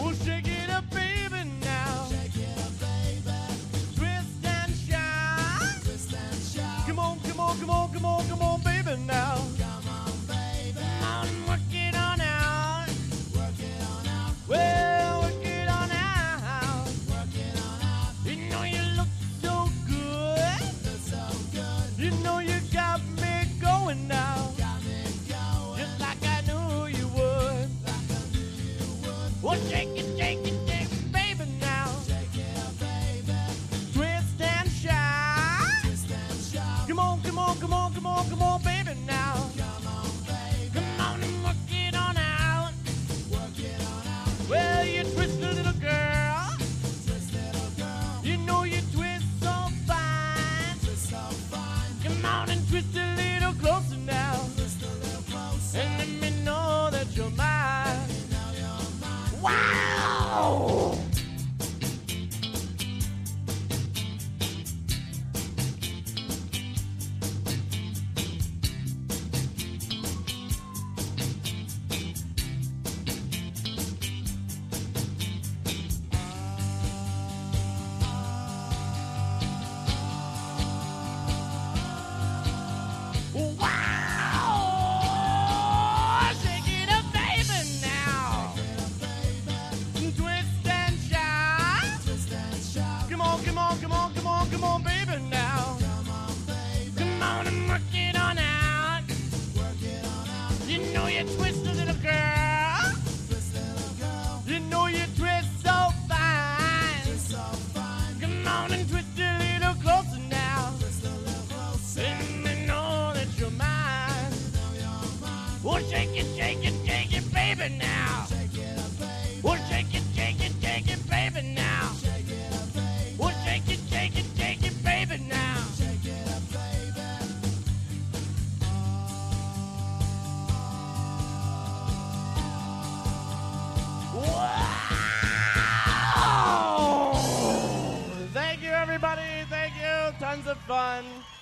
Well, shake it up, baby, now. Shake it up, baby. Twist and shout. Twist and shout. Come on, come on, come on, come on, come on, baby, now. Come on, baby. Come on and work it on out. Work it on out. Well, work it on out. Work it on out. You know you look so good. Look so good. You know you got me going now. Got me going. Just like I knew you would. Like I knew you would. Well, shake it, baby, now. Shake it up, baby. Twist and shout. Twist and shout. Come on, come on, come on, come on, come on, baby, now. Come on, baby. Come on and work it on out. Work it on out. Well, you twist a little girl. Twist, little girl. You know you twist so fine. Twist so fine. Come on and twist a little closer now. Twist a little closer. And let me know that you're mine. You know you're mine. Wow! Wow! Shake it up, baby, now. Twist and shout. Twist and shout. Come on, come on, come on, come on, come on, baby, now. Come on, baby. Come on and work it on out. Work it on out. You know you twist a little girl. Twist, little girl. You know you twist so fine. Twist so fine. Come on and twist a little closer now. Twist a little closer. And I know that you're mine. You know you're mine. Oh, shake it, baby, now. Shake it up, baby. Oh, shake it, baby, now. Shake it up, baby. Oh, shake it, baby, now. Shake it up, baby. Wow! Thank you, everybody. Thank you. Tons of fun.